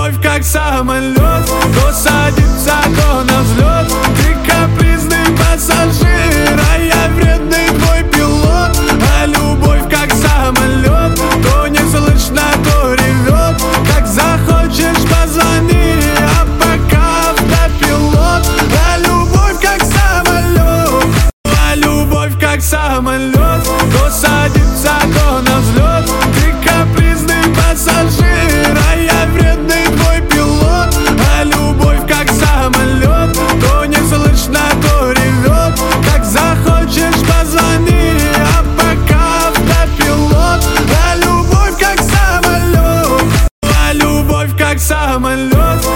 любовь как самолет, то садится, то на взлет. Ты капризный пассажир, а я вредный твой пилот. А любовь как самолет, то не слышно, то ревет. Как захочешь, позвони, а пока автопилот. А любовь как самолет, а любовь как самолет, то садится, то на взлет. Ты капризный пассажир, а я вредный твой пилот. А любовь как самолет, то не слышно, то ревет. Как захочешь, позвони, а пока автопилот. А любовь как самолет, а любовь как самолет.